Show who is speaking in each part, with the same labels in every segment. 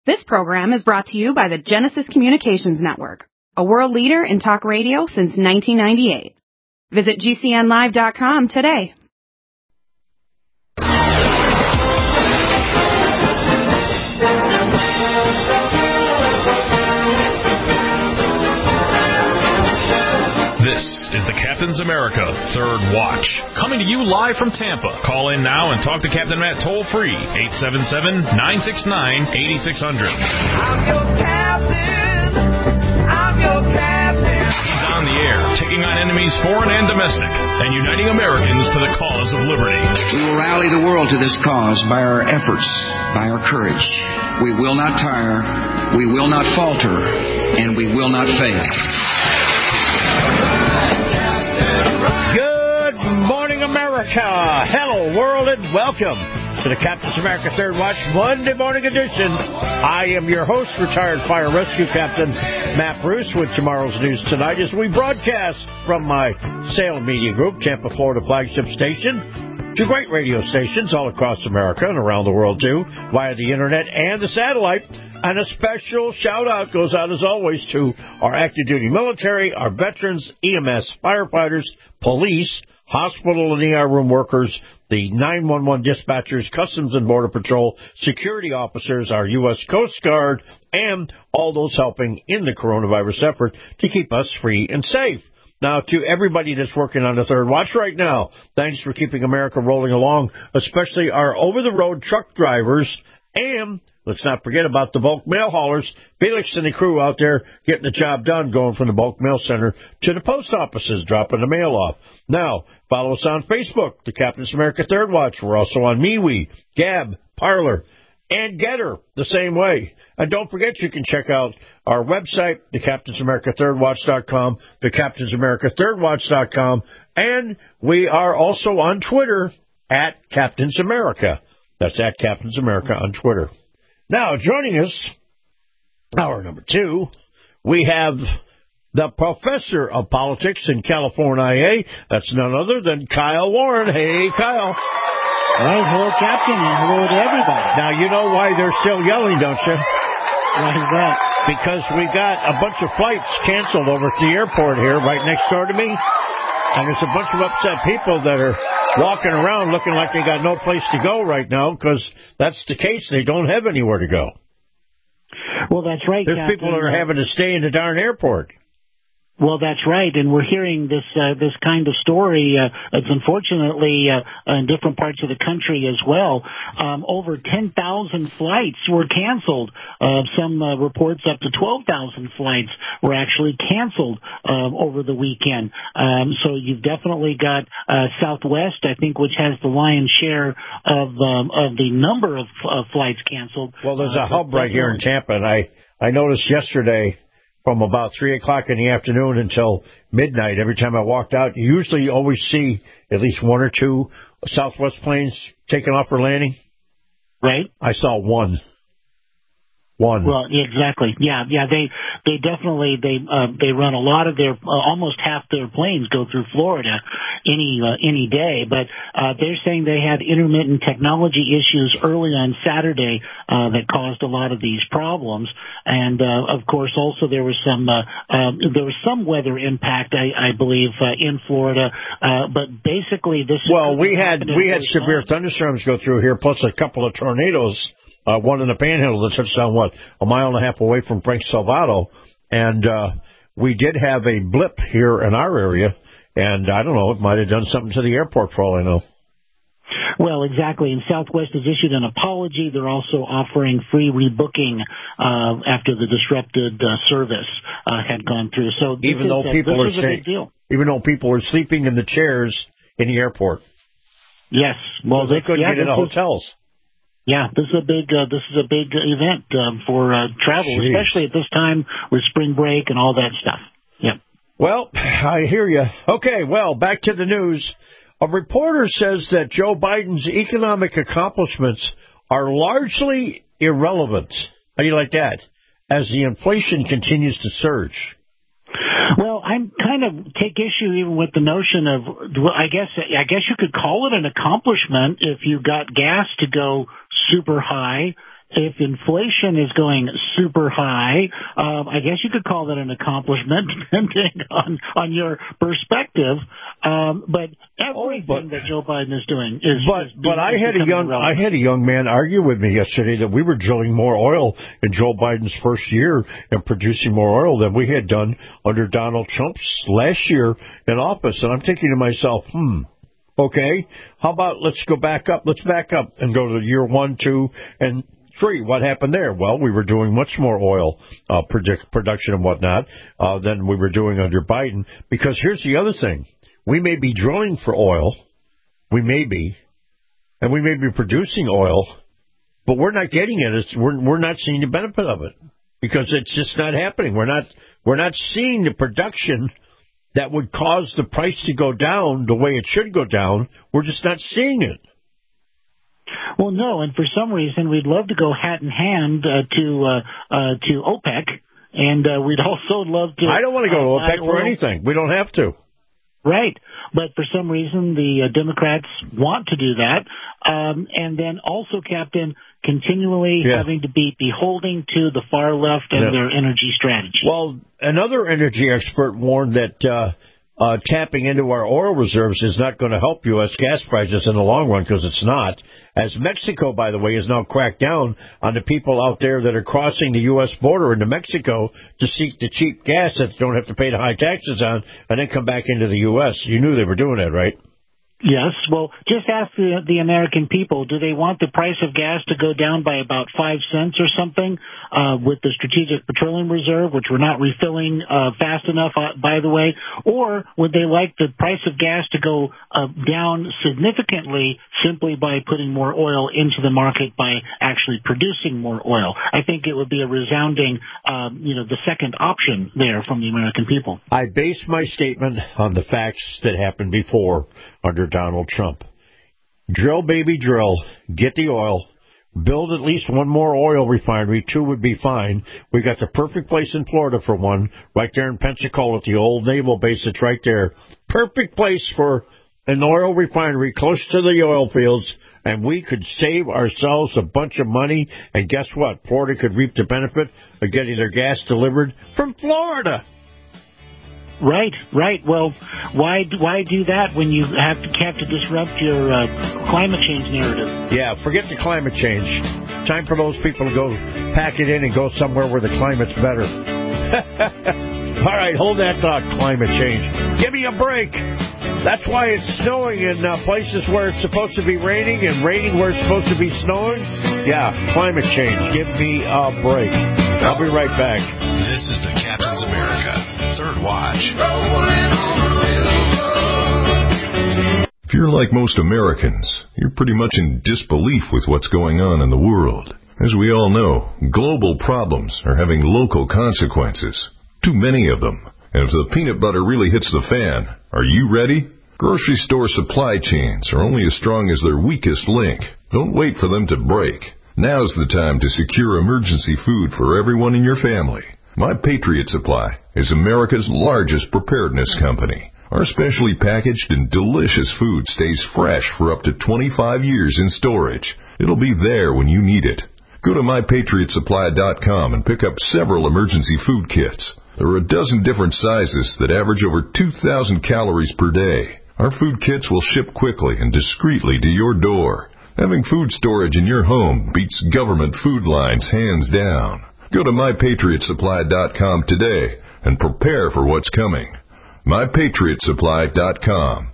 Speaker 1: This program is brought to you by the Genesis Communications Network, a world leader in talk radio since 1998. Visit GCNlive.com today.
Speaker 2: This is the Captain's America Third Watch, coming to you live from Tampa. Call in now and talk to Captain Matt toll-free, 877-969-8600.
Speaker 3: I'm your captain. I'm your captain.
Speaker 2: He's on the air, taking on enemies foreign and domestic, and uniting Americans to the cause of liberty.
Speaker 4: We will rally the world to this cause by our efforts, by our courage. We will not tire, we will not falter, and we will not fail.
Speaker 5: Good morning, America. Hello, world, and welcome to the Captain's America Third Watch Monday morning edition. I am your host, retired fire rescue captain Matt Bruce, with tomorrow's news tonight as we broadcast from my Salem Media Group, Tampa, Florida flagship station, to great radio stations all across America and around the world, too, via the internet and the satellite. And a special shout-out goes out, as always, to our active duty military, our veterans, EMS, firefighters, police, hospital and ER room workers, the 911 dispatchers, Customs and Border Patrol, security officers, our U.S. Coast Guard, and all those helping in the coronavirus effort to keep us free and safe. Now, to everybody that's working on the Third Watch right now, thanks for keeping America rolling along, especially our over-the-road truck drivers, and let's not forget about the bulk mail haulers, Felix and the crew out there getting the job done, going from the bulk mail center to the post offices, dropping the mail off. Now, follow us on Facebook, the Captain's America Third Watch. We're also on MeWe, Gab, Parler, and Getter the same way. And don't forget, you can check out our website, thecaptainsamericathirdwatch.com, thecaptainsamericathirdwatch.com, and we are also on Twitter at Captain's America. That's at Captain's America on Twitter. Now, joining us, hour number 2, we have the professor of politics in California. That's none other than Kyle Warren. Hey, Kyle.
Speaker 6: Well, hello, Captain, and hello to everybody.
Speaker 5: Now, you know why they're still yelling, don't you?
Speaker 6: Why is that?
Speaker 5: Because we got a bunch of flights canceled over at the airport here right next door to me. And there's a bunch of upset people that are walking around looking like they got no place to go right now, because that's the case. They don't have anywhere to go.
Speaker 6: Well, that's right,
Speaker 5: There's
Speaker 6: Captain.
Speaker 5: people that are having to stay in the darn airport.
Speaker 6: Well, that's right, and we're hearing this kind of story. It's unfortunately in different parts of the country as well. Over 10,000 flights were canceled. Some reports up to 12,000 flights were actually canceled over the weekend. So you've definitely got Southwest, I think, which has the lion's share of the number of flights canceled.
Speaker 5: Well, there's a hub right here in Tampa, and I noticed yesterday, from about 3 o'clock in the afternoon until midnight, every time I walked out, you usually always see at least one or two Southwest planes taking off or landing.
Speaker 6: Right.
Speaker 5: I saw one.
Speaker 6: Well, exactly. Yeah. They definitely run a lot of their almost half their planes go through Florida any day. But they're saying they had intermittent technology issues early on Saturday that caused a lot of these problems. And of course, also there was some weather impact, I believe, in Florida. But basically, this.
Speaker 5: Well, we had severe thunderstorms go through here, plus a couple of tornadoes. One in the Panhandle that touched down, a mile and a half away from Frank Salvato. And we did have a blip here in our area, and I don't know, it might have done something to the airport for all I know.
Speaker 6: Well, exactly. And Southwest has issued an apology. They're also offering free rebooking after the disrupted service had gone through. So
Speaker 5: even though people are sleeping in the chairs in the airport.
Speaker 6: Yes. Well,
Speaker 5: they couldn't get into hotels.
Speaker 6: Yeah, this is a big event for travel, especially at this time with spring break and all that stuff. Yeah.
Speaker 5: Well, I hear you. Okay, well, back to the news. A reporter says that Joe Biden's economic accomplishments are largely irrelevant. How do you like that? As the inflation continues to surge.
Speaker 6: Well, I kind of take issue even with the notion of, I guess you could call it an accomplishment if you got gas to go super high if inflation is going super high, I guess you could call that an accomplishment, depending on your perspective. But everything that Joe Biden is doing is.
Speaker 5: But I had a young man argue with me yesterday that we were drilling more oil in Joe Biden's first year and producing more oil than we had done under Donald Trump's last year in office. And I'm thinking to myself, okay, how about let's go back up? Let's back up and go to year 1, 2, and 3. What happened there? Well, we were doing much more oil production and whatnot than we were doing under Biden. Because here's the other thing. We may be drilling for oil. We may be. And we may be producing oil. But we're not getting it. We're not seeing the benefit of it. Because it's just not happening. We're not seeing the production that would cause the price to go down the way it should go down. We're just not seeing it.
Speaker 6: Well, no, and for some reason we'd love to go hat in hand to OPEC, and we'd also love to.
Speaker 5: I don't want to go to OPEC for anything. We don't have to.
Speaker 6: Right, but for some reason the Democrats want to do that, and then also, Captain, continually having to be beholden to the far left and their energy strategy.
Speaker 5: Well, another energy expert warned that tapping into our oil reserves is not going to help U.S. gas prices in the long run, because it's not. As Mexico, by the way, has now cracked down on the people out there that are crossing the U.S. border into Mexico to seek the cheap gas that they don't have to pay the high taxes on and then come back into the U.S. You knew they were doing that, right?
Speaker 6: Yes. Well, just ask the American people, do they want the price of gas to go down by about 5 cents or something with the Strategic Petroleum Reserve, which we're not refilling fast enough, by the way? Or would they like the price of gas to go down significantly simply by putting more oil into the market by actually producing more oil? I think it would be a resounding, the second option there from the American people.
Speaker 5: I base my statement on the facts that happened before under Donald Trump. Drill, baby, drill. Get the oil. Build at least one more oil refinery. 2 would be fine. We got the perfect place in Florida for one, right there in Pensacola at the old naval base that's right there. Perfect place for an oil refinery close to the oil fields, and we could save ourselves a bunch of money. And guess what? Florida could reap the benefit of getting their gas delivered from Florida.
Speaker 6: Right. Well, why do that when you have to disrupt your climate change narrative?
Speaker 5: Yeah, forget the climate change. Time for those people to go pack it in and go somewhere where the climate's better. All right, hold that thought, climate change. Give me a break. That's why it's snowing in places where it's supposed to be raining and raining where it's supposed to be snowing. Yeah, climate change. Give me a break. I'll be right back.
Speaker 7: This is the Captain's America Third Watch.
Speaker 8: If you're like most Americans, you're pretty much in disbelief with what's going on in the world. As we all know, global problems are having local consequences. Too many of them. And if the peanut butter really hits the fan, are you ready? Grocery store supply chains are only as strong as their weakest link. Don't wait for them to break. Now's the time to secure emergency food for everyone in your family. My Patriot Supply is America's largest preparedness company. Our specially packaged and delicious food stays fresh for up to 25 years in storage. It'll be there when you need it. Go to MyPatriotSupply.com and pick up several emergency food kits. There are a dozen different sizes that average over 2,000 calories per day. Our food kits will ship quickly and discreetly to your door. Having food storage in your home beats government food lines hands down. Go to MyPatriotSupply.com today and prepare for what's coming. MyPatriotSupply.com.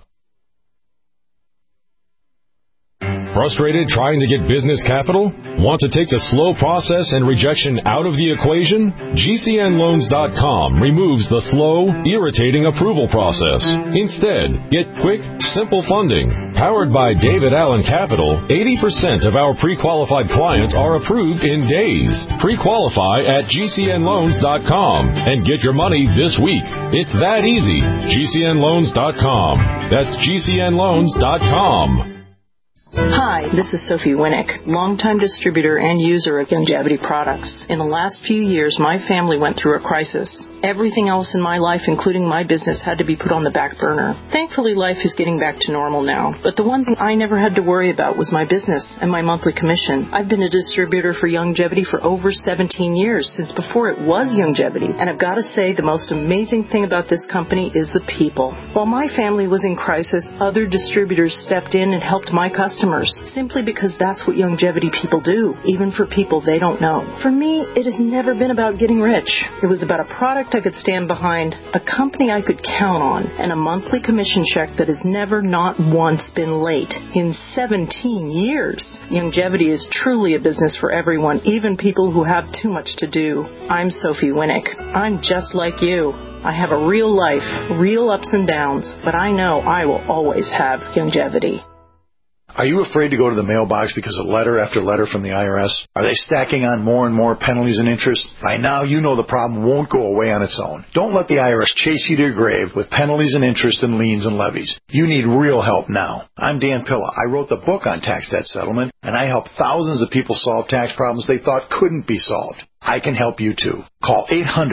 Speaker 2: Frustrated trying to get business capital? Want to take the slow process and rejection out of the equation? GCNLoans.com removes the slow, irritating approval process. Instead, get quick, simple funding. Powered by David Allen Capital, 80% of our pre-qualified clients are approved in days. Pre-qualify at GCNLoans.com and get your money this week. It's that easy. GCNLoans.com. That's GCNLoans.com.
Speaker 9: Hi, this is Sophie Winnick, longtime distributor and user of Youngevity products. In the last few years, my family went through a crisis. Everything else in my life, including my business, had to be put on the back burner. Thankfully, life is getting back to normal now. But the one thing I never had to worry about was my business and my monthly commission. I've been a distributor for Youngevity for over 17 years, since before it was Youngevity. And I've got to say, the most amazing thing about this company is the people. While my family was in crisis, other distributors stepped in and helped my customers, simply because that's what Youngevity people do, even for people they don't know. For me, it has never been about getting rich. It was about a product I could stand behind, a company I could count on, and a monthly commission check that has never not once been late in 17 years. Youngevity is truly a business for everyone, even people who have too much to do. I'm Sophie Winnick. I'm just like you. I have a real life, real ups and downs, but I know I will always have Youngevity.
Speaker 10: Are you afraid to go to the mailbox because of letter after letter from the IRS? Are they stacking on more and more penalties and interest? By now, you know the problem won't go away on its own. Don't let the IRS chase you to your grave with penalties and interest and liens and levies. You need real help now. I'm Dan Pilla. I wrote the book on tax debt settlement, and I help thousands of people solve tax problems they thought couldn't be solved. I can help you too. Call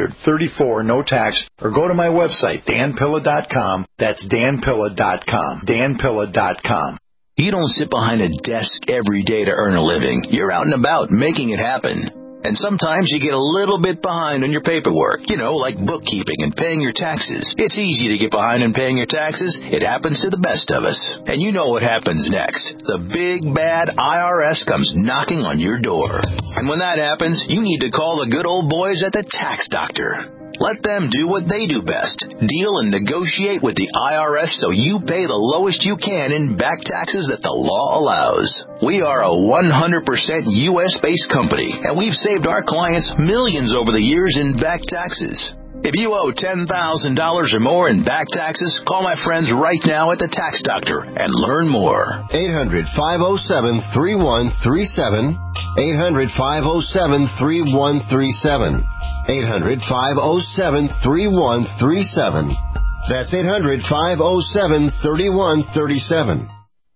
Speaker 10: 800-34-NO-TAX or go to my website, danpilla.com. That's danpilla.com. danpilla.com.
Speaker 11: You don't sit behind a desk every day to earn a living. You're out and about making it happen. And sometimes you get a little bit behind on your paperwork, like bookkeeping and paying your taxes. It's easy to get behind on paying your taxes. It happens to the best of us. And you know what happens next. The big, bad IRS comes knocking on your door. And when that happens, you need to call the good old boys at the Tax Doctor. Let them do what they do best. Deal and negotiate with the IRS so you pay the lowest you can in back taxes that the law allows. We are a 100% U.S.-based company, and we've saved our clients millions over the years in back taxes. If you owe $10,000 or more in back taxes, call my friends right now at the Tax Doctor and learn more.
Speaker 12: 800-507-3137. 800-507-3137. 800-507-3137. That's 800-507-3137.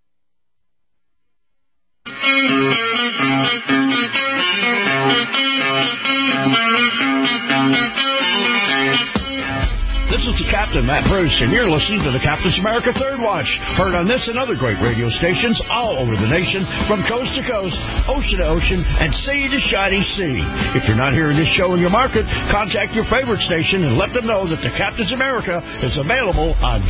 Speaker 5: This is the Captain, Matt Bruce, and you're listening to the Captain's America Third Watch. Heard on this and other great radio stations all over the nation, from coast to coast, ocean to ocean, and sea to shining sea. If you're not hearing this show in your market, contact your favorite station and let them know that the Captain's America is available on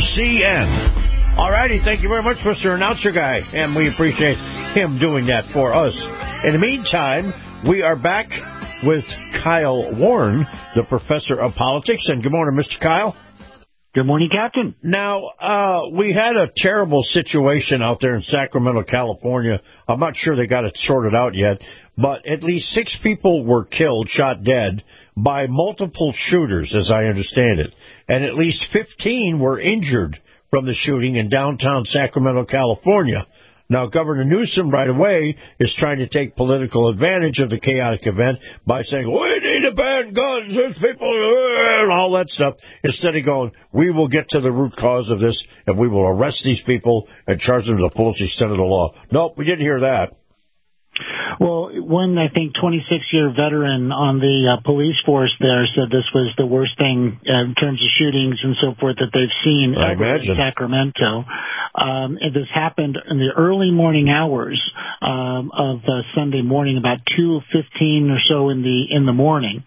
Speaker 5: GCN. All righty, thank you very much, Mr. Announcer Guy, and we appreciate him doing that for us. In the meantime, we are back with Kyle Warren, the professor of politics. And good morning, Mr. Kyle.
Speaker 6: Good morning, Captain.
Speaker 5: Now, we had a terrible situation out there in Sacramento, California. I'm not sure they got it sorted out yet, but at least 6 people were killed, shot dead, by multiple shooters, as I understand it. And at least 15 were injured from the shooting in downtown Sacramento, California. Now, Governor Newsom right away is trying to take political advantage of the chaotic event by saying, we need to ban guns, there's people, and all that stuff, instead of going, we will get to the root cause of this, and we will arrest these people and charge them to the fullest extent of the law. Nope, we didn't hear that.
Speaker 6: Well, one, I think, 26-year veteran on the police force there said this was the worst thing in terms of shootings and so forth that they've seen ever in Sacramento. This happened in the early morning hours of Sunday morning, about 2:15 or so in the morning.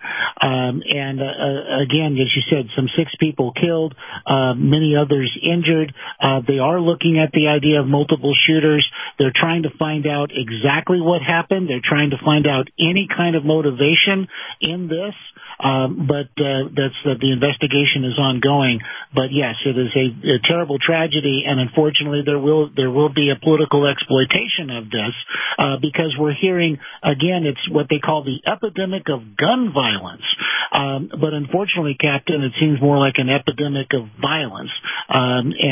Speaker 6: Again, as you said, some 6 people killed, many others injured. They are looking at the idea of multiple shooters. They're trying to find out exactly what happened. They're trying to find out any kind of motivation in this. But the investigation is ongoing. But yes, it is a terrible tragedy, and unfortunately, there will be a political exploitation of this because we're hearing again, it's what they call the epidemic of gun violence. But unfortunately, Captain, it seems more like an epidemic of violence.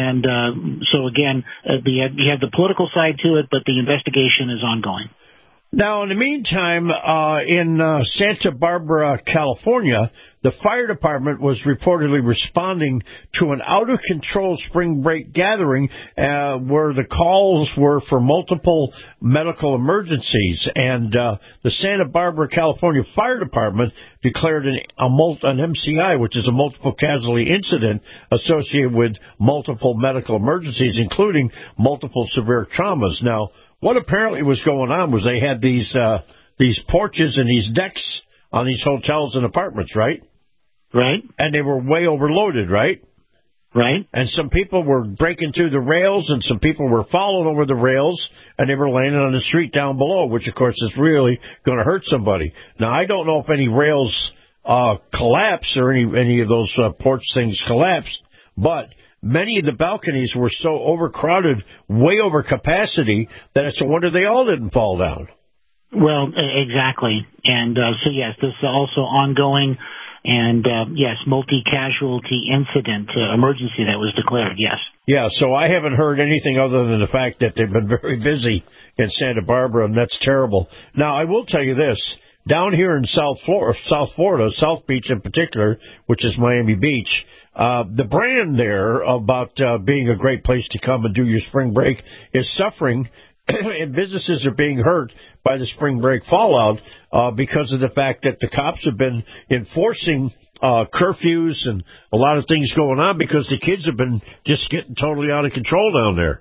Speaker 6: So again, you have the political side to it, but the investigation is ongoing.
Speaker 5: Now, in the meantime, in Santa Barbara, California, the fire department was reportedly responding to an out-of-control spring break gathering where the calls were for multiple medical emergencies. And the Santa Barbara, California Fire Department declared an MCI, which is a multiple casualty incident associated with multiple medical emergencies, including multiple severe traumas. Now, what apparently was going on was they had these porches and these decks on these hotels and apartments, right?
Speaker 6: Right.
Speaker 5: And they were way overloaded, right?
Speaker 6: Right.
Speaker 5: And some people were breaking through the rails, and some people were falling over the rails, and they were landing on the street down below, which, of course, is really going to hurt somebody. Now, I don't know if any rails collapsed or any of those porch things collapsed, but many of the balconies were so overcrowded, way over capacity, that it's a wonder they all didn't fall down.
Speaker 6: Well, exactly. And so, yes, this is also ongoing. And, yes, multi-casualty incident emergency that was declared, yes.
Speaker 5: Yeah, so I haven't heard anything other than the fact that they've been very busy in Santa Barbara, and that's terrible. Now, I will tell you this. Down here in South Florida, South Beach in particular, which is Miami Beach, the brand there about being a great place to come and do your spring break is suffering, and businesses are being hurt by the spring break fallout because of the fact that the cops have been enforcing curfews and a lot of things going on because the kids have been just getting totally out of control down there.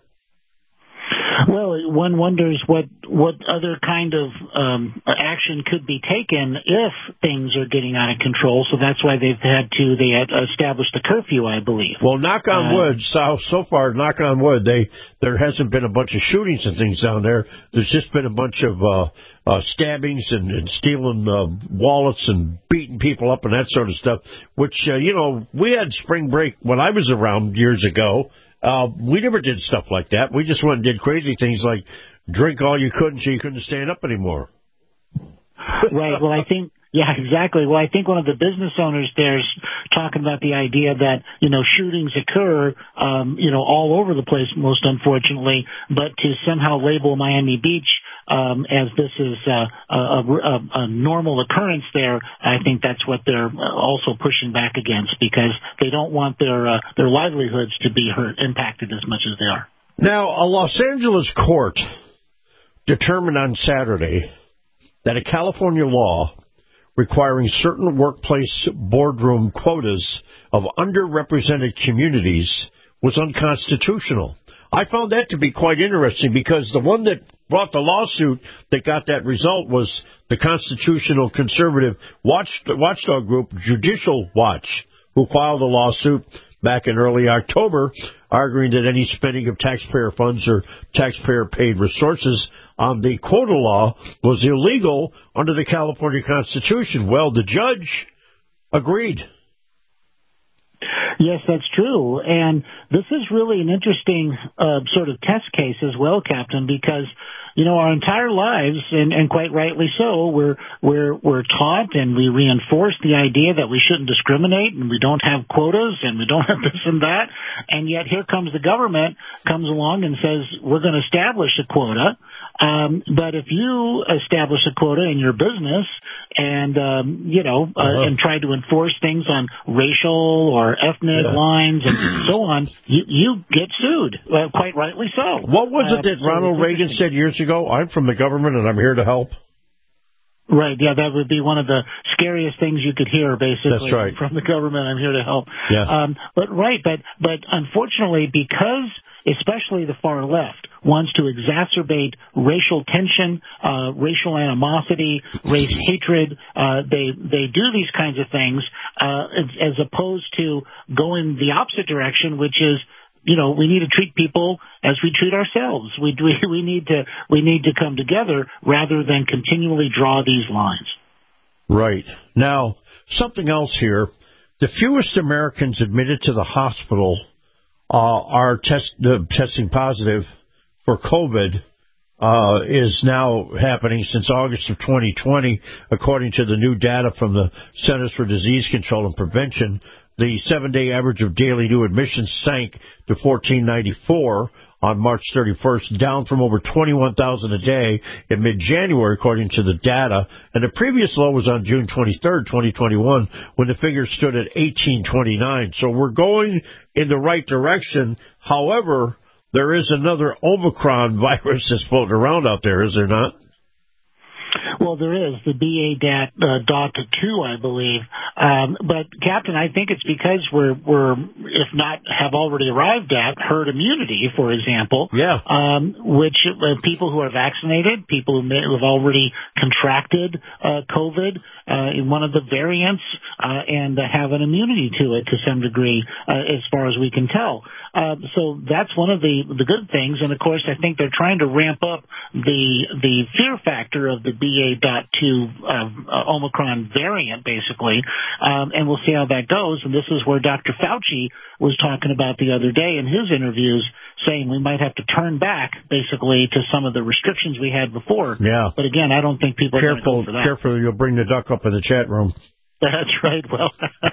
Speaker 6: Well, one wonders what other kind of action could be taken if things are getting out of control. So that's why they had established a curfew, I believe.
Speaker 5: Well, knock on wood. So far, knock on wood, there hasn't been a bunch of shootings and things down there. There's just been a bunch of stabbings and stealing wallets and beating people up and that sort of stuff. Which we had spring break when I was around years ago. We never did stuff like that. We just went and did crazy things like drink all you could until you couldn't stand up anymore.
Speaker 6: Right. Well, I think, yeah, exactly. Well, I think one of the business owners there's talking about the idea that, shootings occur, all over the place, most unfortunately, but to somehow label Miami Beach as this is a normal occurrence there, I think that's what they're also pushing back against because they don't want their livelihoods to be impacted as much as they are.
Speaker 5: Now, a Los Angeles court determined on Saturday that a California law requiring certain workplace boardroom quotas of underrepresented communities was unconstitutional. I found that to be quite interesting because the one that brought the lawsuit that got that result was the constitutional conservative watchdog group Judicial Watch, who filed a lawsuit back in early October, arguing that any spending of taxpayer funds or taxpayer-paid resources on the quota law was illegal under the California Constitution. Well, the judge agreed.
Speaker 6: Yes, that's true. And this is really an interesting sort of test case as well, Captain, because, our entire lives, and quite rightly so, we're taught and we reinforce the idea that we shouldn't discriminate and we don't have quotas and we don't have this and that. And yet here comes the government, comes along and says, we're going to establish a quota. But if you establish a quota in your business and, and try to enforce things on racial or ethnic lines and so on, you get sued, quite rightly so.
Speaker 5: What was it that Ronald Reagan said years ago? I'm from the government and I'm here to help.
Speaker 6: Right, yeah, that would be one of the scariest things you could hear, basically.
Speaker 5: That's right.
Speaker 6: From the government, I'm here to help.
Speaker 5: Yeah.
Speaker 6: But unfortunately, because especially the far left wants to exacerbate racial tension, racial animosity, race hatred, they do these kinds of things, as opposed to going the opposite direction, which is, we need to treat people as we treat ourselves. We need to come together rather than continually draw these lines.
Speaker 5: Right. Now, something else here. The fewest Americans admitted to the hospital are testing positive for COVID is now happening since August of 2020, according to the new data from the Centers for Disease Control and Prevention. The 7-day average of daily new admissions sank to 1,494 on March 31st, down from over 21,000 a day in mid-January, according to the data. And the previous low was on June 23rd, 2021, when the figure stood at 1,829. So we're going in the right direction. However, there is another Omicron virus that's floating around out there, is there not?
Speaker 6: Well, there is the BA.2, I believe. But Captain, I think it's because we're, if not have already arrived at herd immunity, for example.
Speaker 5: Yeah.
Speaker 6: Which people who are vaccinated, people who have already contracted COVID, in one of the variants, and have an immunity to it to some degree, as far as we can tell. So that's one of the good things. And of course, I think they're trying to ramp up the fear factor of the BA.2 Omicron variant, basically, and we'll see how that goes. And this is where Dr. Fauci was talking about the other day in his interviews, saying we might have to turn back, basically, to some of the restrictions we had before.
Speaker 5: Yeah.
Speaker 6: But again, I don't think people are going to go for that.
Speaker 5: Careful, you'll bring the duck up in the chat room.
Speaker 6: That's right. Well,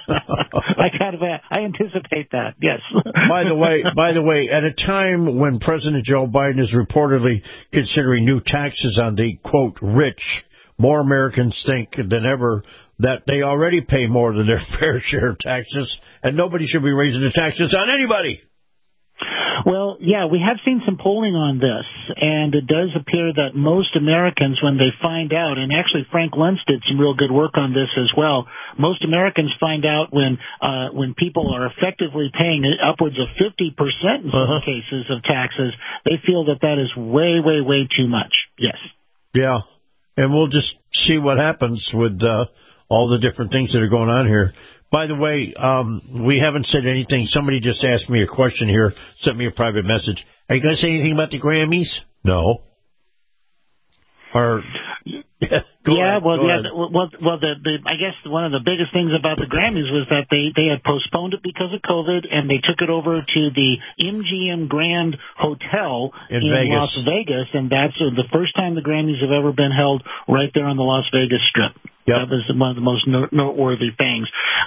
Speaker 6: I anticipate that. Yes.
Speaker 5: By the way, at a time when President Joe Biden is reportedly considering new taxes on the quote rich, more Americans think than ever that they already pay more than their fair share of taxes, and nobody should be raising the taxes on anybody.
Speaker 6: Well, yeah, we have seen some polling on this, and it does appear that most Americans, when they find out, and actually Frank Luntz did some real good work on this as well, most Americans find out when people are effectively paying upwards of 50% in some cases of taxes, they feel that is way, way, way too much. Yes.
Speaker 5: Yeah, and we'll just see what happens with all the different things that are going on here. By the way, we haven't said anything. Somebody just asked me a question here, sent me a private message. Are you going to say anything about the Grammys? No. Or I guess one of the biggest things about the Grammys was that they had postponed it because of COVID, and they took it over to the MGM Grand Hotel in Las Vegas, and that's the first time the Grammys have ever been held right there on the Las Vegas Strip. Yep. That was one of the most noteworthy things.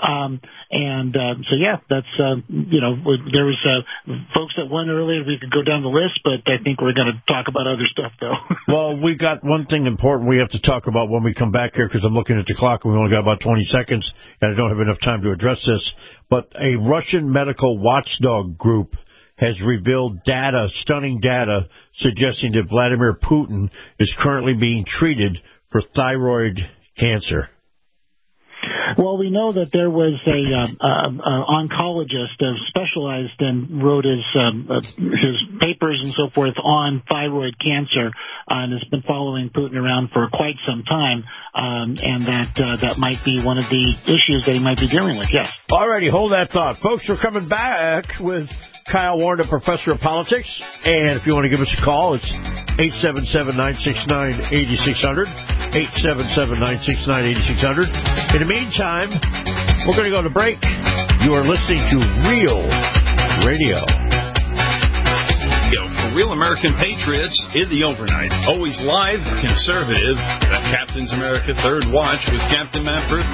Speaker 5: So yeah, that's, there was folks that won earlier. We could go down the list, but I think we're going to talk about other stuff, though. Well, we got one thing important we have to talk about when we come back here, because I'm looking at the clock and we only got about 20 seconds, and I don't have enough time to address this. But a Russian medical watchdog group has revealed stunning data, suggesting that Vladimir Putin is currently being treated for thyroid cancer.
Speaker 6: Well, we know that there was a oncologist specialized and wrote his papers and so forth on thyroid cancer, and has been following Putin around for quite some time, and that might be one of the issues that he might be dealing with. Yes. All righty, hold that thought, folks. We're coming back with Kyle Warren, the professor of politics, and if you want to give us a call, it's 877-969-8600, 877-969-8600. In the meantime, we're going to go to break. You are listening to Real Radio.
Speaker 13: For Real American Patriots in the overnight, always live, conservative, the Captain's America Third Watch with Captain Matt Bruce.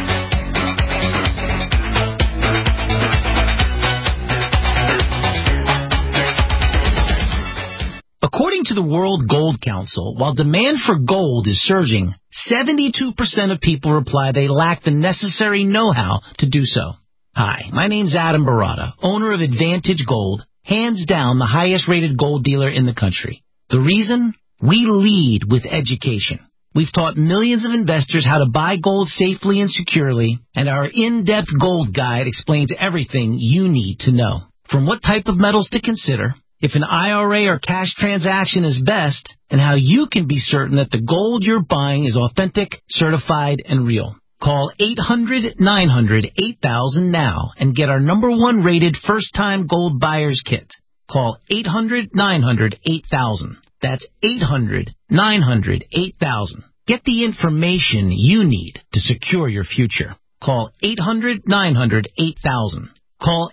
Speaker 14: According to the World Gold Council, while demand for gold is surging, 72% of people reply they lack the necessary know-how to do so. Hi, my name's Adam Barata, owner of Advantage Gold, hands down the highest-rated gold dealer in the country. The reason? We lead with education. We've taught millions of investors how to buy gold safely and securely, and our in-depth gold guide explains everything you need to know. From what type of metals to consider, if an IRA or cash transaction is best, and how you can be certain that the gold you're buying is authentic, certified, and real. Call 800-900-8000 now and get our #1 rated first-time gold buyer's kit. Call 800-900-8000. That's 800-900-8000. Get the information you need to secure your future. Call 800-900-8000. Call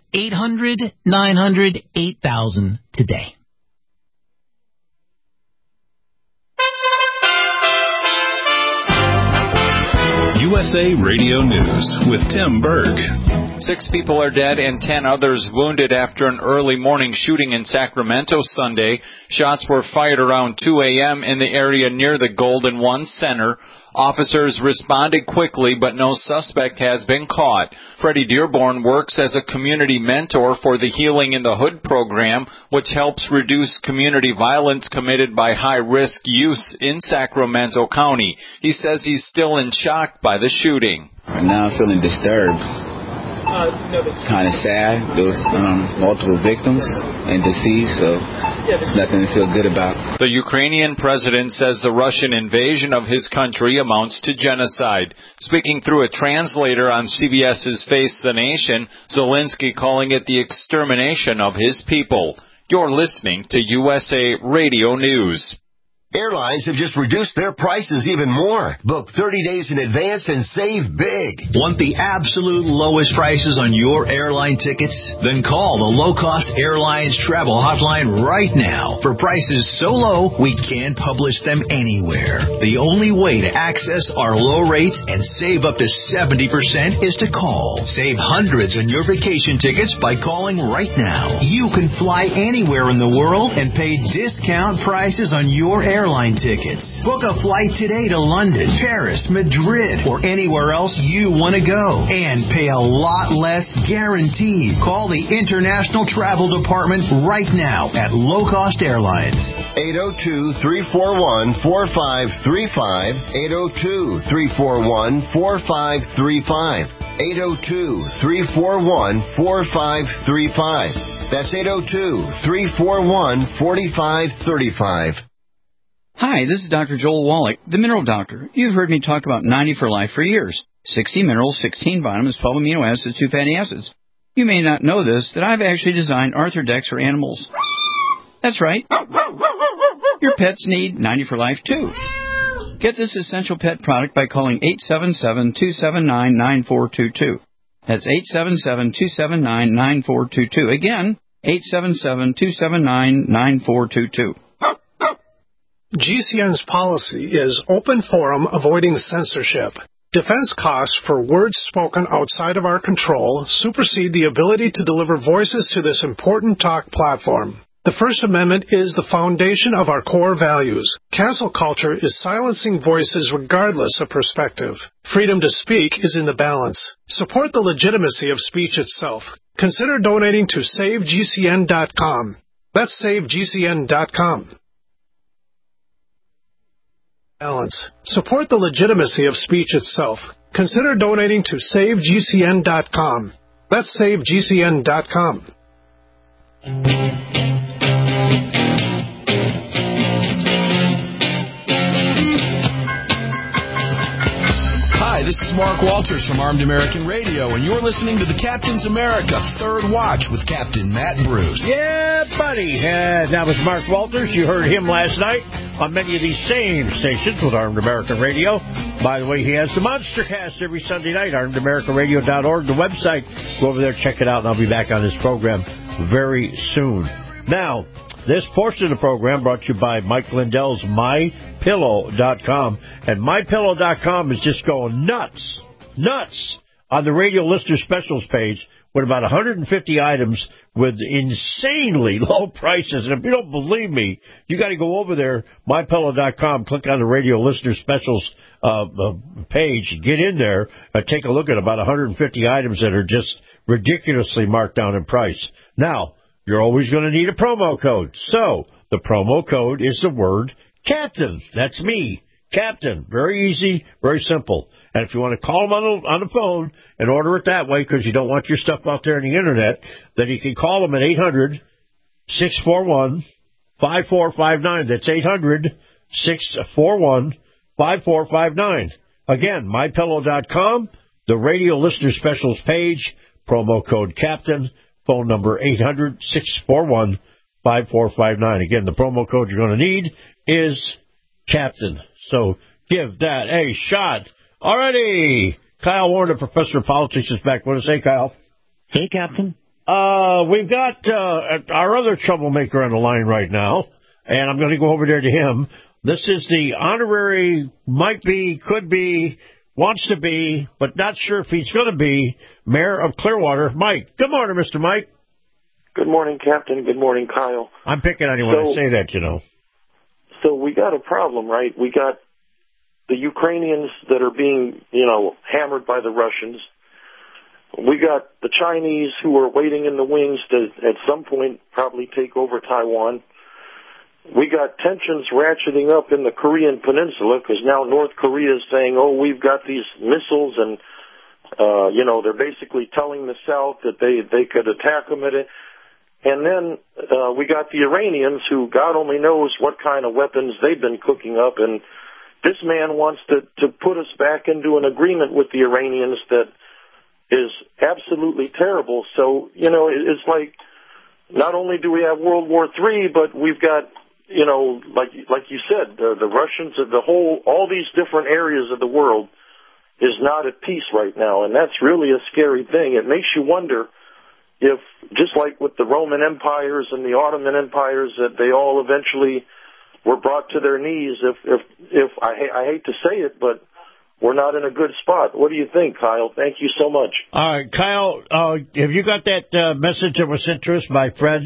Speaker 14: 800-900-8000 today.
Speaker 13: USA Radio News with Tim Berg.
Speaker 15: 6 people are dead and 10 others wounded after an early morning shooting in Sacramento Sunday. Shots were fired around 2 a.m. in the area near the Golden One Center. Officers responded quickly, but no suspect has been caught. Freddie Dearborn works as a community mentor for the Healing in the Hood program, which helps reduce community violence committed by high-risk youth in Sacramento County. He says he's still in shock by the shooting.
Speaker 16: Right now I'm feeling disturbed. Kind of sad. There was multiple victims and deceased, so it's nothing to feel good about.
Speaker 15: The Ukrainian president says the Russian invasion of his country amounts to genocide. Speaking through a translator on CBS's Face the Nation, Zelensky calling it the extermination of his people. You're listening to USA Radio News.
Speaker 12: Airlines have just reduced their prices even more. Book 30 days in advance and save big.
Speaker 11: Want the absolute lowest prices on your airline tickets? Then call the Low Cost Airlines Travel Hotline right now. For prices so low, we can't publish them anywhere. The only way to access our low rates and save up to 70% is to call. Save hundreds on your vacation tickets by calling right now. You can fly anywhere in the world and pay discount prices on your airline tickets. Book a flight today to London, Paris, Madrid, or anywhere else you want to go. And pay a lot less guaranteed. Call the International Travel Department right now at Low Cost Airlines.
Speaker 12: 802-341-4535. 802-341-4535. 802-341-4535. That's 802-341-4535.
Speaker 17: Hi, this is Dr. Joel Wallach, the Mineral Doctor. You've heard me talk about 90 for Life for years. 60 minerals, 16 vitamins, 12 amino acids, 2 fatty acids. You may not know this, that I've actually designed Arthrodex for animals. That's right. Your pets need 90 for Life, too. Get this essential pet product by calling 877-279-9422. That's 877-279-9422. Again, 877-279-9422.
Speaker 18: GCN's policy is open forum avoiding censorship. Defense costs for words spoken outside of our control supersede the ability to deliver voices to this important talk platform. The First Amendment is the foundation of our core values. Cancel culture is silencing voices regardless of perspective. Freedom to speak is in the balance. Support the legitimacy of speech itself. Consider donating to SaveGCN.com. That's SaveGCN.com. Balance. Support the legitimacy of speech itself. Consider donating to SaveGCN.com. That's SaveGCN.com.
Speaker 19: Hi, this is Mark Walters from Armed American Radio, and you're listening to the Captain's America Third Watch with Captain Matt Bruce.
Speaker 5: Yeah, buddy. That was Mark Walters. You heard him last night on many of these same stations with Armed American Radio. By the way, he has the Monster Cast every Sunday night, armedamericanradio.org, the website. Go over there, check it out, and I'll be back on this program very soon. Now, this portion of the program brought to you by Mike Lindell's MyPillow.com. And MyPillow.com is just going nuts on the radio listener specials page with about 150 items with insanely low prices. And if you don't believe me, you got to go over there, MyPillow.com, click on the radio listener specials page, get in there, and take a look at about 150 items that are just ridiculously marked down in price. Now, you're always going to need a promo code. So, the promo code is the word Captain. That's me, Captain. Very easy, very simple. And if you want to call them on the phone and order it that way because you don't want your stuff out there on the Internet, then you can call them at 800-641-5459. That's 800-641-5459. Again, MyPillow.com, the radio listener specials page, promo code Captain. Phone number 800-641-5459. Again, the promo code you're going to need is Captain. So give that a shot. Alrighty. Kyle Warner, Professor of Politics, is back with us. Hey, Kyle.
Speaker 6: Hey, Captain.
Speaker 5: We've got our other troublemaker on the line right now, and I'm going to go over there to him. This is the honorary, might be, could be wants to be, but not sure if he's going to be, Mayor of Clearwater, Mike. Good morning, Mr. Mike.
Speaker 20: Good morning, Captain. Good morning, Kyle.
Speaker 5: I'm picking on you when I say that, you know.
Speaker 20: So we got a problem, right? We got the Ukrainians that are being, hammered by the Russians. We got the Chinese who are waiting in the wings to, at some point, probably take over Taiwan. We got tensions ratcheting up in the Korean Peninsula because now North Korea is saying, we've got these missiles and, they're basically telling the South that they could attack them at it. And then we got the Iranians who God only knows what kind of weapons they've been cooking up. And this man wants to put us back into an agreement with the Iranians that is absolutely terrible. So, it's like not only do we have World War III, but we've got, like you said, the Russians, all these different areas of the world is not at peace right now. And that's really a scary thing. It makes you wonder if, just like with the Roman empires and the Ottoman empires, that they all eventually were brought to their knees. If I hate to say it, but we're not in a good spot. What do you think, Kyle? Thank you so much.
Speaker 5: All right, Kyle, have you got that message that was sent to us by Fred?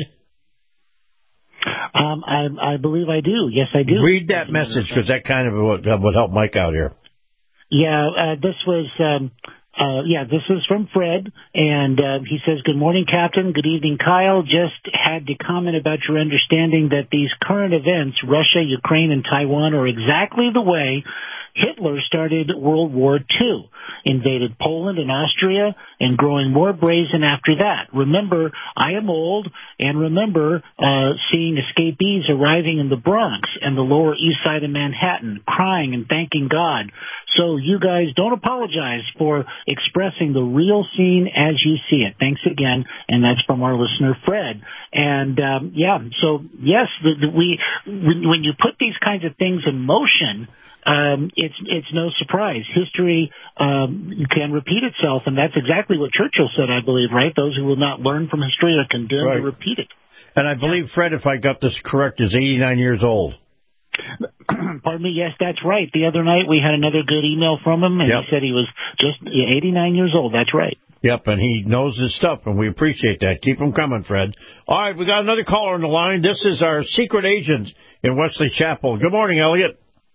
Speaker 6: I believe I do. Yes, I do.
Speaker 5: Read that message, because that kind of would help Mike out here.
Speaker 6: Yeah, this was... this is from Fred, and he says, "Good morning, Captain. Good evening, Kyle. Just had to comment about your understanding that these current events, Russia, Ukraine, and Taiwan, are exactly the way Hitler started World War II, invaded Poland and Austria, and growing more brazen after that. Remember, I am old, and remember seeing escapees arriving in the Bronx and the Lower East Side of Manhattan, crying and thanking God. So you guys don't apologize for expressing the real scene as you see it. Thanks again." And that's from our listener, Fred. And, so, yes, when you put these kinds of things in motion, it's no surprise. History can repeat itself, and that's exactly what Churchill said, I believe, right? Those who will not learn from history are condemned to repeat it.
Speaker 5: And I believe Fred, if I got this correct, is 89 years old.
Speaker 6: Pardon me? Yes, that's right. The other night we had another good email from him, and he said he was just 89 years old. That's right.
Speaker 5: Yep, and he knows his stuff, and we appreciate that. Keep them coming, Fred. All right, we got another caller on the line. This is our secret agent in Wesley Chapel. Good morning, Elliot.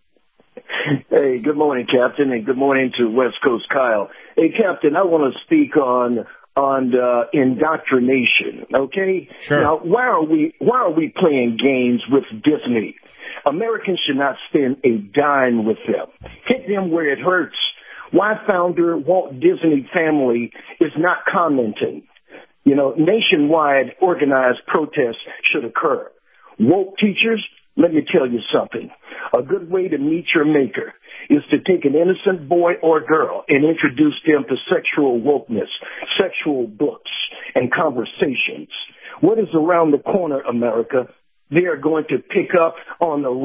Speaker 21: Hey, good morning, Captain, and good morning to West Coast Kyle. Hey, Captain, I want to speak on indoctrination. Okay,
Speaker 5: sure.
Speaker 21: Now, why are we playing games with Disney? Americans should not spend a dime with them. Hit them where it hurts. Why founder Walt Disney family is not commenting? Nationwide organized protests should occur. Woke teachers, let me tell you something. A good way to meet your maker is to take an innocent boy or girl and introduce them to sexual wokeness, sexual books, and conversations. What is around the corner, America? They are going to pick on the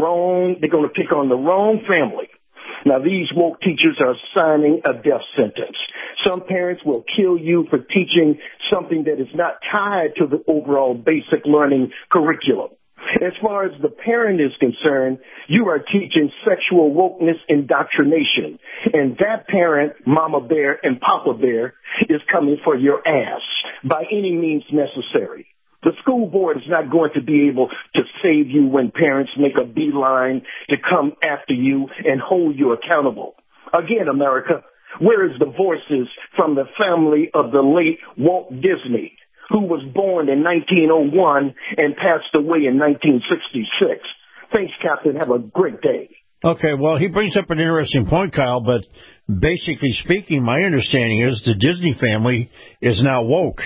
Speaker 21: wrong family. Now, these woke teachers are signing a death sentence. Some parents will kill you for teaching something that is not tied to the overall basic learning curriculum. As far as the parent is concerned, you are teaching sexual wokeness indoctrination. And that parent, Mama Bear and Papa Bear, is coming for your ass by any means necessary. The school board is not going to be able to save you when parents make a beeline to come after you and hold you accountable. Again, America, where is the voices from the family of the late Walt Disney, who was born in 1901 and passed away in 1966? Thanks, Captain. Have a great day.
Speaker 5: Okay, well, he brings up an interesting point, Kyle, but basically speaking, my understanding is the Disney family is now woke.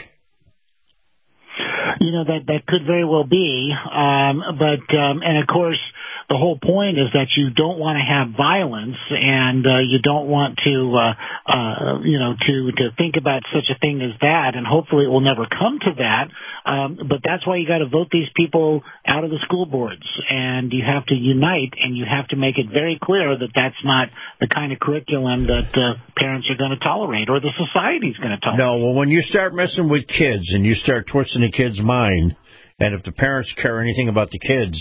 Speaker 6: That could very well be, and of course, the whole point is that you don't want to have violence, and you don't want to think about such a thing as that, and hopefully it will never come to that. But that's why you got to vote these people out of the school boards, and you have to unite, and you have to make it very clear that that's not the kind of curriculum that parents are going to tolerate, or the society's going to tolerate.
Speaker 5: No, well, when you start messing with kids and you start twisting the kid's mind, and if the parents care anything about the kids,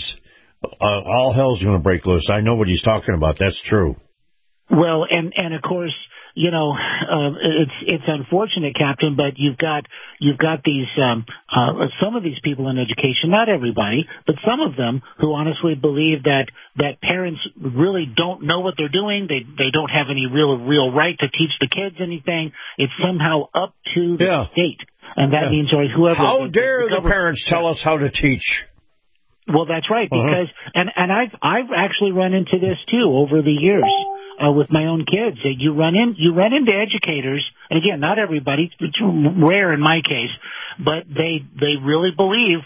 Speaker 5: all hell's going to break loose. I know what he's talking about. That's true.
Speaker 6: Well, and of course, it's unfortunate, Captain, but you've got these some of these people in education, not everybody, but some of them who honestly believe that parents really don't know what they're doing. They don't have any real right to teach the kids anything. It's somehow up to the state, and that means whoever.
Speaker 5: How dare the parents tell us how to teach?
Speaker 6: Well, that's right, because and I've actually run into this too over the years with my own kids. You run into educators, and again, not everybody. It's rare in my case, but they really believe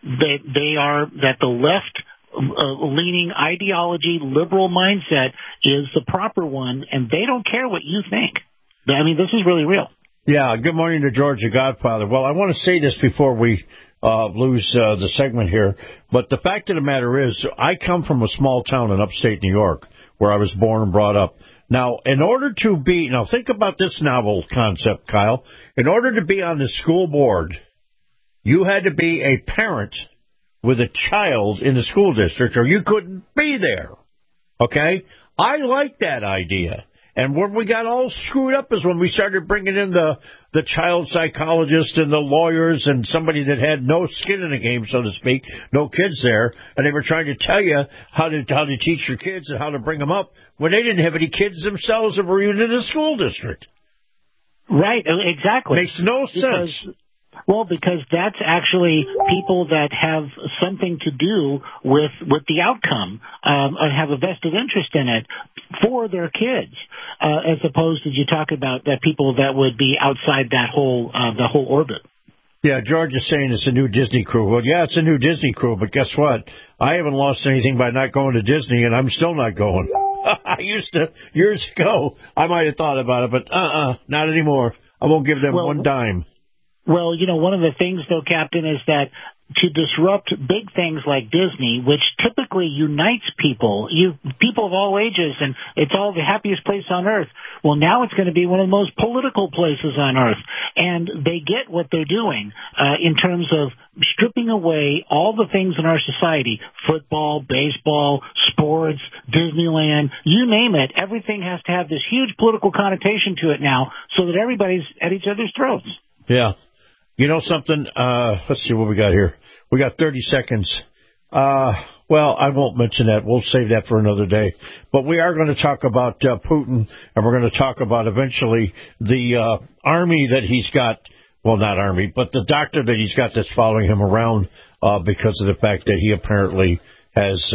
Speaker 6: that the left leaning ideology, liberal mindset is the proper one, and they don't care what you think. I mean, this is really real.
Speaker 5: Yeah. Good morning to George, the Godfather. Well, I want to say this before we lose the segment here, but the fact of the matter is, I come from a small town in upstate New York where I was born and brought up. Now, in order to be, think about this novel concept, Kyle. In order to be on the school board, you had to be a parent with a child in the school district, or you couldn't be there. Okay? I like that idea. And when we got all screwed up is when we started bringing in the child psychologist and the lawyers and somebody that had no skin in the game, so to speak, no kids there, and they were trying to tell you how to teach your kids and how to bring them up when they didn't have any kids themselves that were even in the school district.
Speaker 6: Right, exactly.
Speaker 5: Makes no sense.
Speaker 6: Well, because that's actually people that have something to do with the outcome, have a vested interest in it for their kids, as opposed to you talk about that people that would be outside that whole the whole orbit.
Speaker 5: Yeah, George is saying it's a new Disney crew. Well, yeah, it's a new Disney crew, but guess what? I haven't lost anything by not going to Disney, and I'm still not going. I used to, years ago, I might have thought about it, but not anymore. I won't give them one dime.
Speaker 6: Well, one of the things, though, Captain, is that to disrupt big things like Disney, which typically unites people of all ages, and it's all the happiest place on earth. Well, now it's going to be one of the most political places on earth. And they get what they're doing in terms of stripping away all the things in our society, football, baseball, sports, Disneyland, you name it. Everything has to have this huge political connotation to it now so that everybody's at each other's throats.
Speaker 5: Yeah. You know something? Let's see what we got here. We got 30 seconds. Well, I won't mention that. We'll save that for another day. But we are going to talk about Putin, and we're going to talk about eventually the army that he's got. Well, not army, but the doctor that he's got that's following him around because of the fact that he apparently has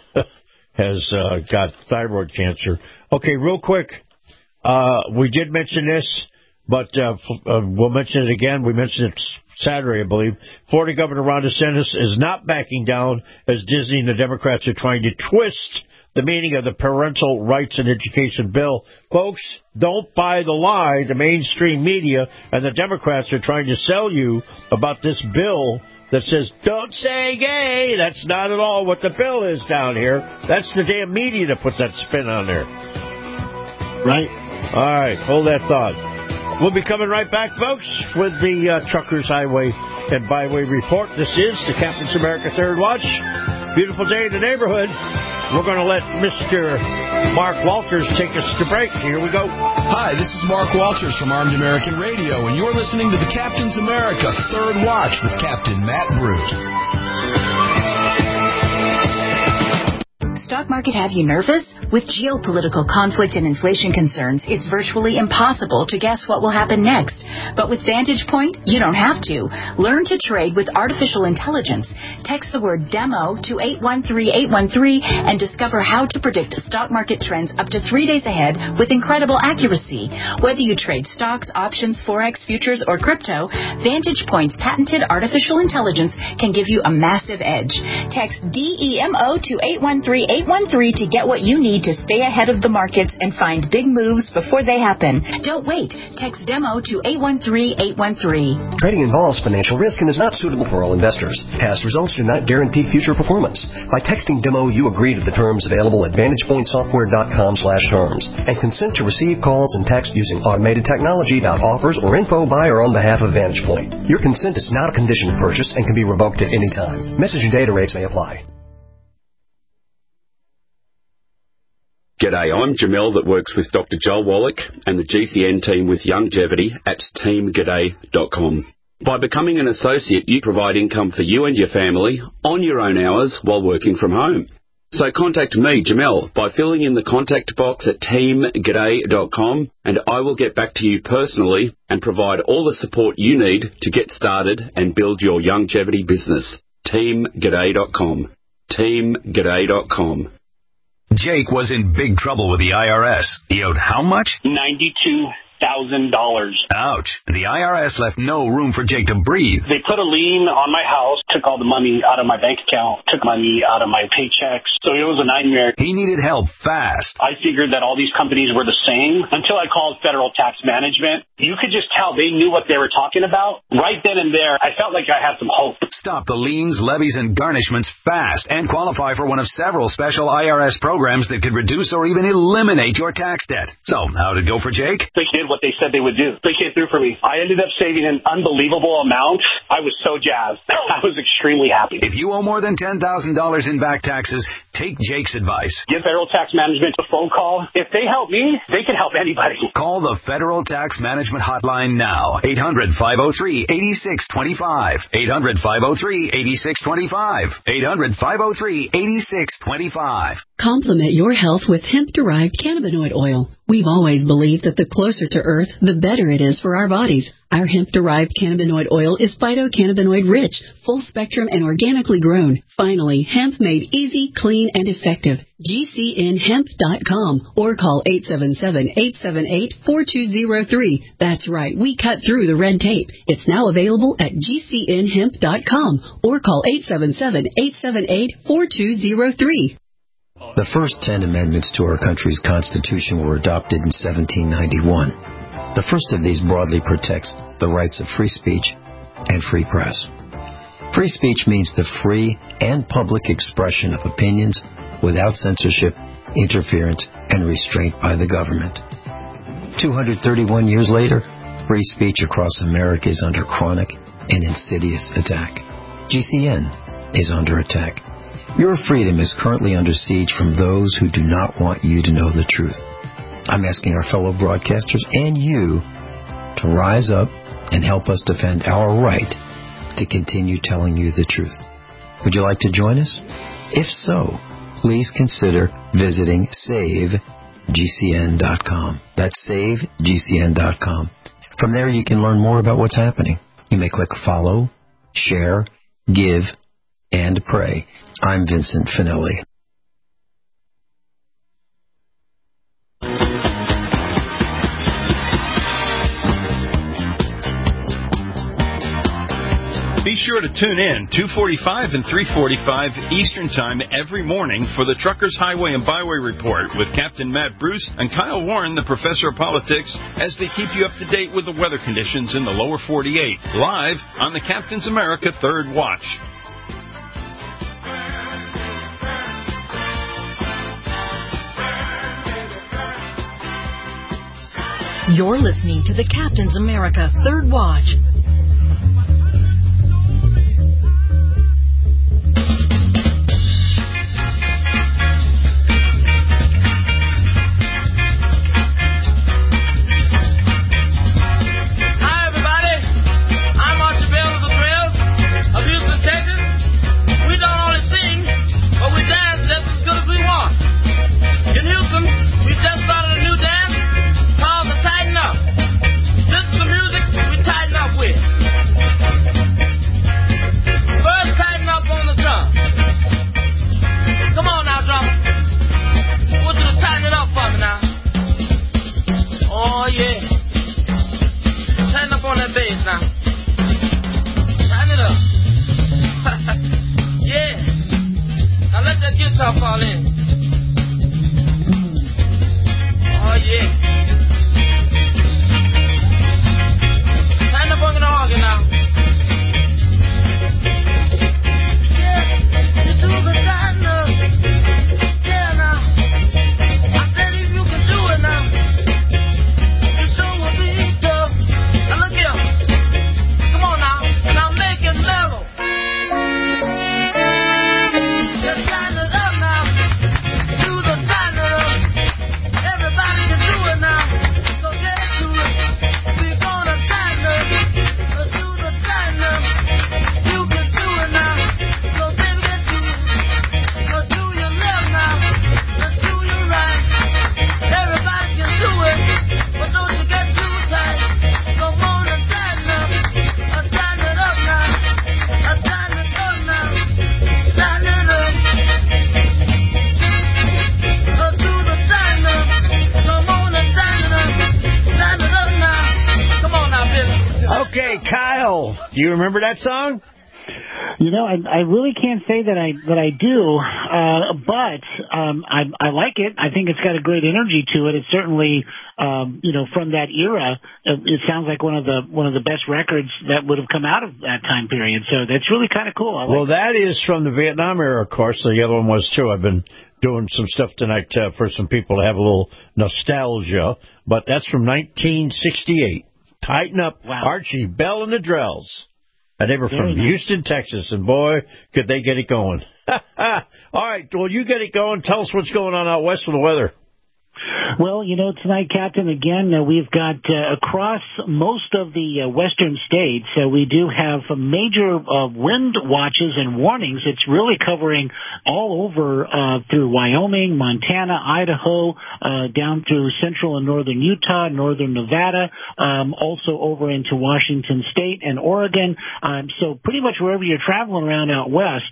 Speaker 5: got thyroid cancer. Okay, real quick. We did mention this. But we'll mention it again. We mentioned it Saturday, I believe. Florida Governor Ron DeSantis is not backing down as Disney and the Democrats are trying to twist the meaning of the Parental Rights and Education bill. Folks, don't buy the lie. The mainstream media and the Democrats are trying to sell you about this bill that says, don't say gay. That's not at all what the bill is down here. That's the damn media that puts that spin on there.
Speaker 6: Right.
Speaker 5: All right, hold that thought. We'll be coming right back, folks, with the Truckers Highway and Byway Report. This is the Captain's America Third Watch. Beautiful day in the neighborhood. We're going to let Mr. Mark Walters take us to break. Here we go.
Speaker 19: Hi, this is Mark Walters from Armed American Radio, and you're listening to the Captain's America Third Watch with Captain Matt Brute.
Speaker 1: Stock market have you nervous? With geopolitical conflict and inflation concerns, it's virtually impossible to guess what will happen next. But with Vantage Point, you don't have to. Learn to trade with artificial intelligence. Text the word DEMO to 813-813 and discover how to predict stock market trends up to 3 days ahead with incredible accuracy. Whether you trade stocks, options, forex, futures, or crypto, Vantage Point's patented artificial intelligence can give you a massive edge. Text DEMO to 813-813 to get what you need to stay ahead of the markets and find big moves before they happen. Don't wait. Text DEMO to 813-813.
Speaker 22: Trading involves financial risk and is not suitable for all investors. Past results do not guarantee future performance. By texting DEMO, you agree to the terms available at VantagePointSoftware.com/terms and consent to receive calls and text using automated technology about offers or info by or on behalf of Vantage Point. Your consent is not a condition to purchase and can be revoked at any time. Message and data rates may apply.
Speaker 3: G'day, I'm Jamel that works with Dr. Joel Wallach and the GCN team with Longevity at teamg'day.com. By becoming an associate, you provide income for you and your family on your own hours while working from home. So contact me, Jamel, by filling in the contact box at teamg'day.com, and I will get back to you personally and provide all the support you need to get started and build your longevity business. teamg'day.com. teamg'day.com.
Speaker 4: Jake was in big trouble with the IRS. He owed how much?
Speaker 23: $92,000.
Speaker 4: Ouch. The IRS left no room for Jake to breathe.
Speaker 23: They put a lien on my house, took all the money out of my bank account, took money out of my paychecks. So it was a nightmare.
Speaker 4: He needed help fast.
Speaker 23: I figured that all these companies were the same until I called Federal Tax Management. You could just tell they knew what they were talking about. Right then and there, I felt like I had some hope.
Speaker 4: Stop the liens, levies, and garnishments fast and qualify for one of several special IRS programs that could reduce or even eliminate your tax debt. So, how'd it go for Jake?
Speaker 23: They did what they said they would do. They came through for me. I ended up saving an unbelievable amount. I was so jazzed. I was extremely happy.
Speaker 4: If you owe more than $10,000 in back taxes, take Jake's advice.
Speaker 23: Give Federal Tax Management a phone call. If they help me, they can help anybody.
Speaker 4: Call the Federal Tax Management Hotline now. 800-503-8625. 800-503-8625. 800-503-8625.
Speaker 24: Complement your health with hemp-derived cannabinoid oil. We've always believed that the closer to Earth, the better it is for our bodies. Our hemp-derived cannabinoid oil is phytocannabinoid rich, full spectrum, and organically grown. Finally, hemp made easy, clean, and effective. GCNhemp.com or call 877-878-4203. That's right, we cut through the red tape. It's now available at GCNhemp.com or call 877-878-4203.
Speaker 25: The first 10 amendments to our country's Constitution were adopted in 1791. The first of these broadly protects the rights of free speech and free press. Free speech means the free and public expression of opinions without censorship, interference, and restraint by the government. 231 years later, free speech across America is under chronic and insidious attack. GCN is under attack. Your freedom is currently under siege from those who do not want you to know the truth. I'm asking our fellow broadcasters and you to rise up and help us defend our right to continue telling you the truth. Would you like to join us? If so, please consider visiting SaveGCN.com. That's SaveGCN.com. From there, you can learn more about what's happening. You may click follow, share, give, and pray. I'm Vincent Finelli.
Speaker 13: Be sure to tune in 2:45 and 3:45 Eastern Time every morning for the Truckers Highway and Byway Report with Captain Matt Bruce and Kyle Warren, the Professor of Politics, as they keep you up to date with the weather conditions in the lower 48, live on the Captain's America Third Watch.
Speaker 26: You're listening to the Captain's America Third Watch.
Speaker 5: Okay, Kyle, do you remember that song?
Speaker 6: You know, I really can't say that I do, but I like it. I think it's got a great energy to it. It's certainly, from that era. It sounds like one of the best records that would have come out of that time period. So that's really kind of cool.
Speaker 5: Well, that is from the Vietnam era, of course. The other one was too. I've been doing some stuff tonight for some people to have a little nostalgia, but that's from 1968. Tighten Up, wow. Archie Bell and the Drells. And they were from Houston, Texas, and boy, could they get it going. All right, well, you get it going. Tell us what's going on out west with the weather.
Speaker 6: Well, tonight, Captain, again, we've got across most of the western states, we do have major wind watches and warnings. It's really covering all over through Wyoming, Montana, Idaho, down through central and northern Utah, northern Nevada, also over into Washington State and Oregon. So pretty much wherever you're traveling around out west,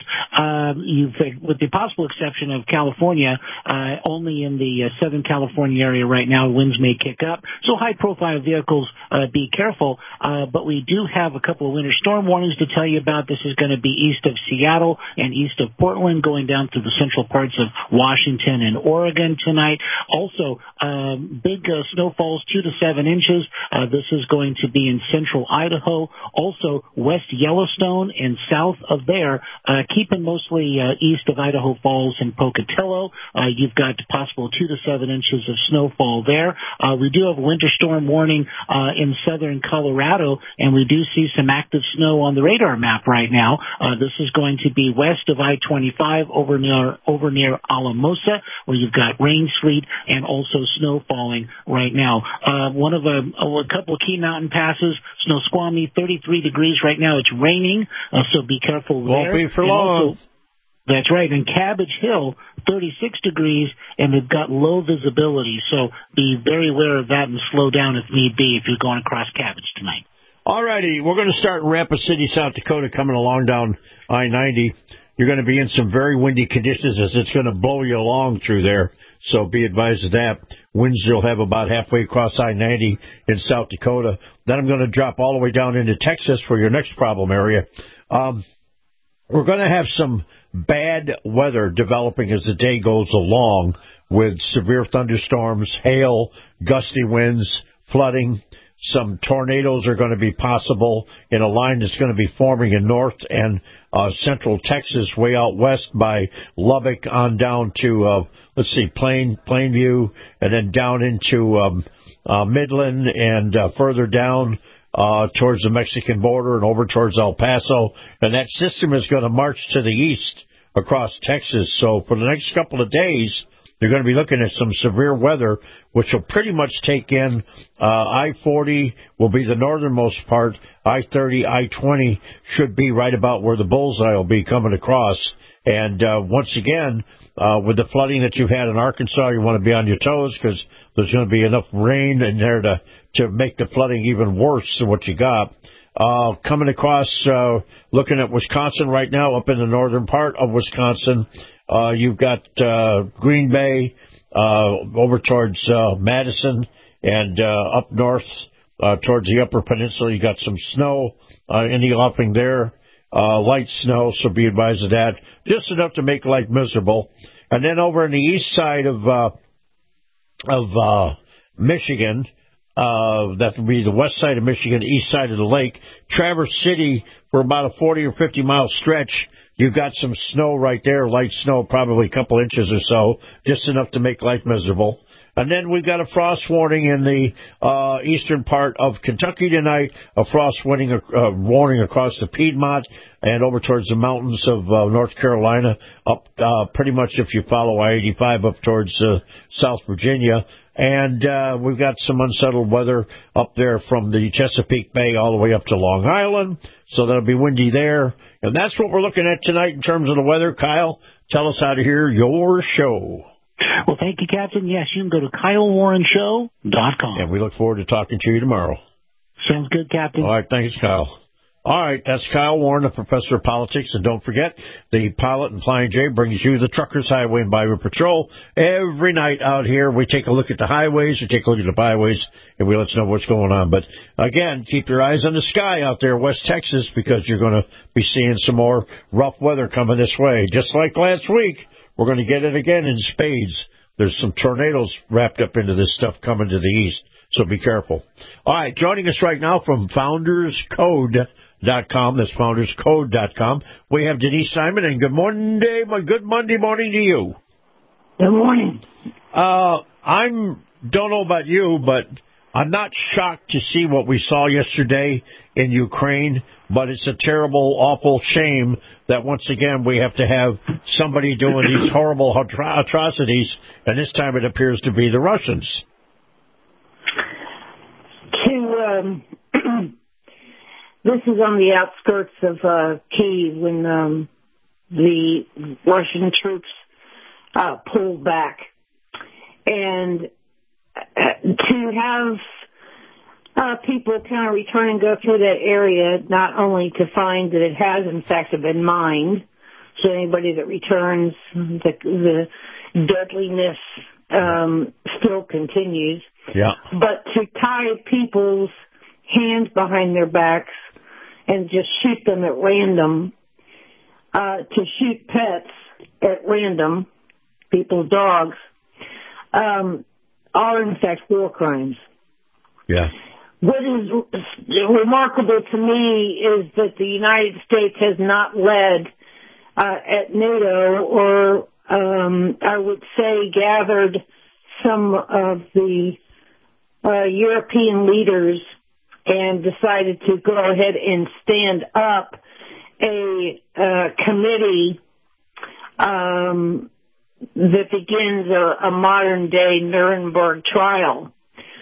Speaker 6: with the possible exception of California, only in the Southern California area right now, winds may kick up. So high-profile vehicles, be careful. But we do have a couple of winter storm warnings to tell you about. This is going to be east of Seattle and east of Portland, going down through the central parts of Washington and Oregon tonight. Also, big snowfalls, 2 to 7 inches. This is going to be in central Idaho. Also, West Yellowstone and south of there, keeping mostly east of Idaho Falls and Pocatello. You've got possible 2 to 7 inches of snowfall there. We do have a winter storm warning in southern Colorado, and we do see some active snow on the radar map right now. This is going to be west of I-25 over near Alamosa, where you've got rain, sleet, and also snow falling right now. One of a couple of key mountain passes, Snoqualmie, 33 degrees right now. It's raining, so be careful there.
Speaker 5: Won't be for long.
Speaker 6: That's right. And Cabbage Hill, 36 degrees, and they've got low visibility. So be very aware of that and slow down if need be if you're going across Cabbage tonight.
Speaker 5: All righty. We're going to start in Rapid City, South Dakota, coming along down I-90. You're going to be in some very windy conditions as it's going to blow you along through there. So be advised of that. Winds you'll have about halfway across I-90 in South Dakota. Then I'm going to drop all the way down into Texas for your next problem area. We're going to have some bad weather developing as the day goes along with severe thunderstorms, hail, gusty winds, flooding. Some tornadoes are going to be possible in a line that's going to be forming in north and central Texas, way out west by Lubbock on down to, Plainview, and then down into Midland and further down towards the Mexican border and over towards El Paso. And that system is going to march to the east across Texas. So for the next couple of days, you're going to be looking at some severe weather, which will pretty much take in I-40 will be the northernmost part. I-30, I-20 should be right about where the bullseye will be coming across. And once again, with the flooding that you've had in Arkansas, you want to be on your toes because there's going to be enough rain in there to make the flooding even worse than what you got. Coming across, looking at Wisconsin right now, up in the northern part of Wisconsin, you've got Green Bay over towards Madison and up north towards the Upper Peninsula. You got some snow in the offing there, light snow, so be advised of that. Just enough to make life miserable. And then over on the east side of Michigan, that would be the west side of Michigan, east side of the lake. Traverse City, for about a 40 or 50 mile stretch, you've got some snow right there, light snow, probably a couple inches or so, just enough to make life miserable. And then we've got a frost warning in the eastern part of Kentucky tonight, a frost warning across the Piedmont and over towards the mountains of North Carolina, up pretty much if you follow I-85 up towards South Virginia. And we've got some unsettled weather up there from the Chesapeake Bay all the way up to Long Island, so that'll be windy there. And that's what we're looking at tonight in terms of the weather. Kyle, tell us how to hear your show.
Speaker 6: Well, thank you, Captain. Yes, you can go to KyleWarrenShow.com.
Speaker 5: And we look forward to talking to you tomorrow.
Speaker 6: Sounds good, Captain.
Speaker 5: All right, thanks, Kyle. All right, that's Kyle Warren, the professor of politics. And don't forget, the Pilot and Flying J brings you the Truckers Highway and Byway Patrol. Every night out here, we take a look at the highways, we take a look at the byways, and we let you know what's going on. But, again, keep your eyes on the sky out there, West Texas, because you're going to be seeing some more rough weather coming this way. Just like last week, we're going to get it again in spades. There's some tornadoes wrapped up into this stuff coming to the east, so be careful. All right, joining us right now from FoundersCode.com. That's FoundersCode.com. We have Denise Simon, and good Monday morning to you.
Speaker 2: Good morning.
Speaker 5: I don't know about you, but I'm not shocked to see what we saw yesterday in Ukraine, but it's a terrible, awful shame that once again we have to have somebody doing these horrible atrocities, and this time it appears to be the Russians.
Speaker 2: This is on the outskirts of Kyiv when the Russian troops pulled back. And to have people kind of return and go through that area, not only to find that it has, in fact, been mined, so anybody that returns, the deadliness still continues, but to tie people's hands behind their backs and just shoot them at random, to shoot pets at random, people's dogs, are in fact war crimes.
Speaker 5: Yeah.
Speaker 2: What is remarkable to me is that the United States has not led at NATO or, I would say, gathered some of the European leaders and decided to go ahead and stand up a committee that begins a modern-day Nuremberg trial.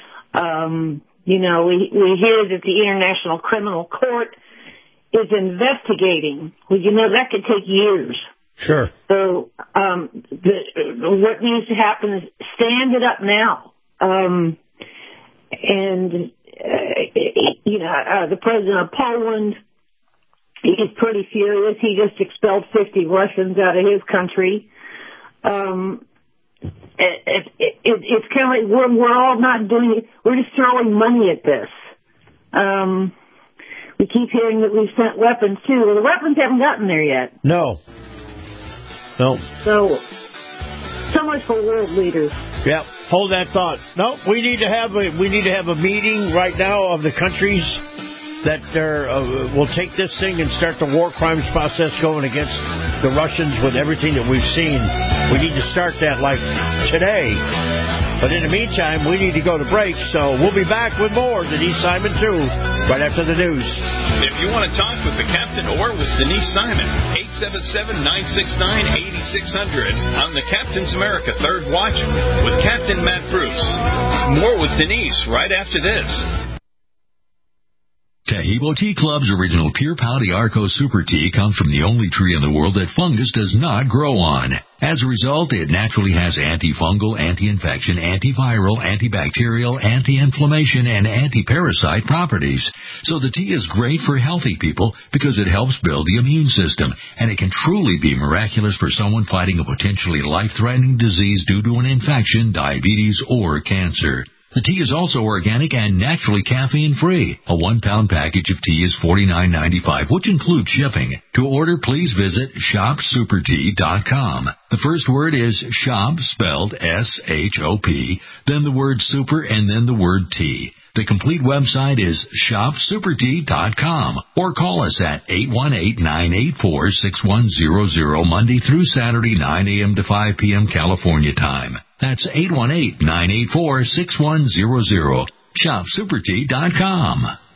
Speaker 2: We hear that the International Criminal Court is investigating. Well, that could take years.
Speaker 5: Sure.
Speaker 2: So what needs to happen is stand it up now. The president of Poland, he's pretty furious. He just expelled 50 Russians out of his country. It's kind of like we're all not doing it. We're just throwing money at this. We keep hearing that we've sent weapons too. Well, the weapons haven't gotten there yet.
Speaker 5: No.
Speaker 2: So much for world leaders.
Speaker 5: Yeah, hold that thought. No, we need to have a meeting right now of the countries that will take this thing and start the war crimes process going against the Russians with everything that we've seen. We need to start that like today. But in the meantime, we need to go to break, so we'll be back with more Denise Simon, too, right after the news.
Speaker 13: If you want to talk with the captain or with Denise Simon, 877-969-8600 on the Captain's America Third Watch with Captain Matt Bruce. More with Denise right after this.
Speaker 7: Taheebo Tea Club's original Pure Pau d'Arco Super Tea comes from the only tree in the world that fungus does not grow on. As a result, it naturally has antifungal, anti-infection, antiviral, antibacterial, anti-inflammation, and anti-parasite properties. So the tea is great for healthy people because it helps build the immune system, and it can truly be miraculous for someone fighting a potentially life-threatening disease due to an infection, diabetes, or cancer. The tea is also organic and naturally caffeine-free. A 1-pound package of tea is $49.95, which includes shipping. To order, please visit shopsupertea.com. The first word is shop, spelled S-H-O-P, then the word super, and then the word tea. The complete website is shopsupertea.com, or call us at 818-984-6100 Monday through Saturday, 9 a.m. to 5 p.m. California time. That's 818-984-6100. Shopsupertea.com.